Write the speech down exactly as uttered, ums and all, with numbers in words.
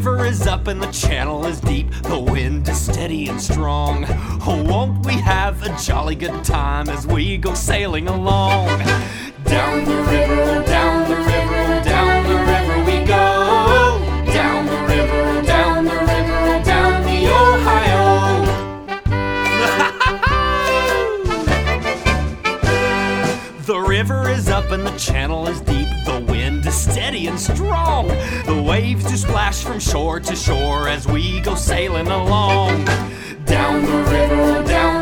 river is up and the channel is deep. The wind is steady and strong. Oh, won't we have a jolly good time as we go sailing along? Down the river, down the river, down the river we go. Down the river, down the river, down the Ohio. The river is up and the channel is deep. The wind is steady and strong. The waves do splash from shore to shore as we go sailing along. Down the river, down